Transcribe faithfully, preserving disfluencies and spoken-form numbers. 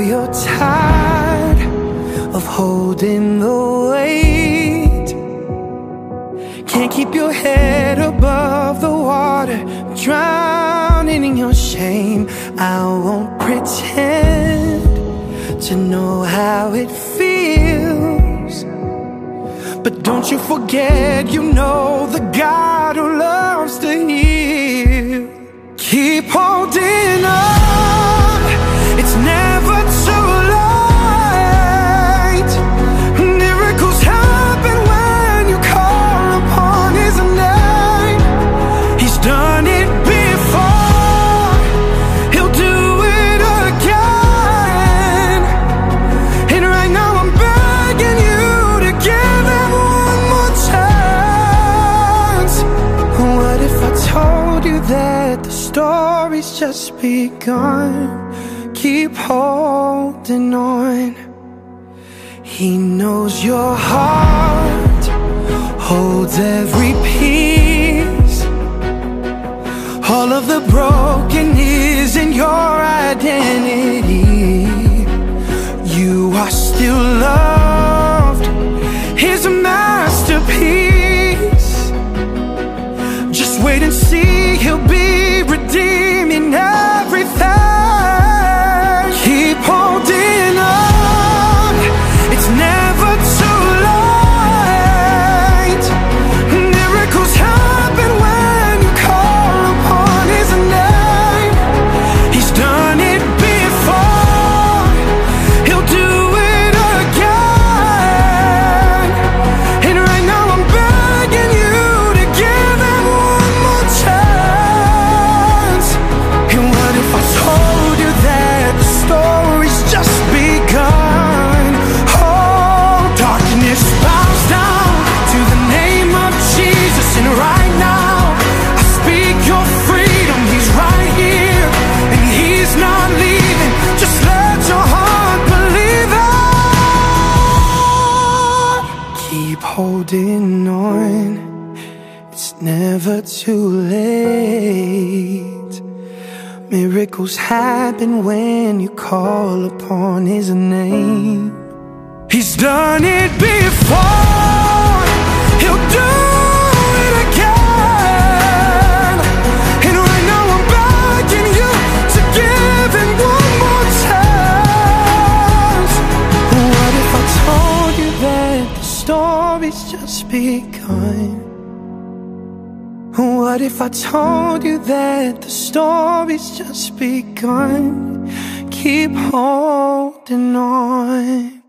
you're tired of holding the weight. Can't keep your head above the water, drowning in your shame. I won't pretend to know how it feels, but don't you forget, you know the God who loves to heal. Keep holding on, it's never too late. Miracles happen when you call upon His name. He's done it before, He'll do it again. And right now I'm begging you to give Him one more chance. What if I told you that the story's just begun? Keep holding on. He knows your heart holds every piece. All of the broken is in your identity. You are still loved, His masterpiece. Just wait and see, He'll be redeeming everything. Keep holding on, it's never too late. Miracles happen when you call upon His name. He's done it before, He'll do it again. And right now I'm begging you to give Him one more chance. And what if I told you that the story's just begun? Oh, darkness bows down to the name of Jesus. And right now I speak your freedom. He's right here and He's not leaving. Just let your heart believe it. Keep holding on, it's never too late. Miracles happen when you call upon His name. He's done it before, He'll do it again. And right now I'm begging you to give Him one more chance. What if I told you that the story's just begun? What if I told you that the story's just begun? Keep holding on.